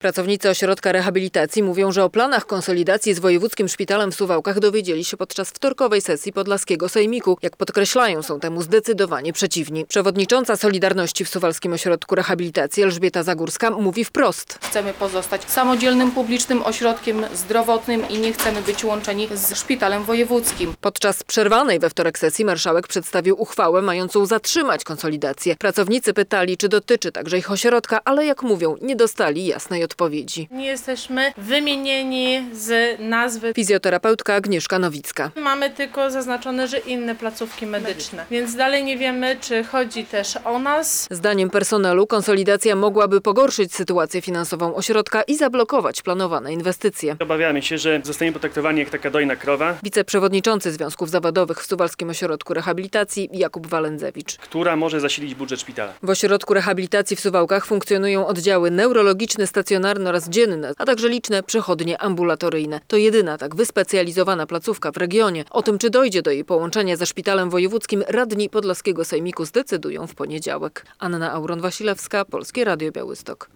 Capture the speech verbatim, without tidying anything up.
Pracownicy ośrodka rehabilitacji mówią, że o planach konsolidacji z Wojewódzkim Szpitalem w Suwałkach dowiedzieli się podczas wtorkowej sesji Podlaskiego Sejmiku. Jak podkreślają, są temu zdecydowanie przeciwni. Przewodnicząca Solidarności w Suwalskim Ośrodku Rehabilitacji Elżbieta Zagórska mówi wprost. Chcemy pozostać samodzielnym publicznym ośrodkiem zdrowotnym i nie chcemy być łączeni z szpitalem wojewódzkim. Podczas przerwanej we wtorek sesji marszałek przedstawił uchwałę mającą zatrzymać konsolidację. Pracownicy pytali, czy dotyczy także ich ośrodka, ale jak mówią, nie dostali jasnej odpowiedzi. Nie jesteśmy wymienieni z nazwy. Fizjoterapeutka Agnieszka Nowicka. Mamy tylko zaznaczone, że inne placówki medyczne, więc dalej nie wiemy, czy chodzi też o nas. Zdaniem personelu konsolidacja mogłaby pogorszyć sytuację finansową ośrodka i zablokować planowane inwestycje. Obawiamy się, że zostaniemy potraktowani jak taka dojna krowa, Wiceprzewodniczący Związków Zawodowych w Suwalskim Ośrodku Rehabilitacji Jakub Walędzewicz. która może zasilić budżet szpitala. W Ośrodku Rehabilitacji w Suwałkach funkcjonują oddziały neurologiczne, stacjonarne oraz dzienne, a także liczne przychodnie ambulatoryjne. To jedyna tak wyspecjalizowana placówka w regionie. O tym, czy dojdzie do jej połączenia ze szpitalem wojewódzkim, radni Podlaskiego Sejmiku zdecydują w poniedziałek. Anna Auron-Wasilewska, Polskie Radio Białystok.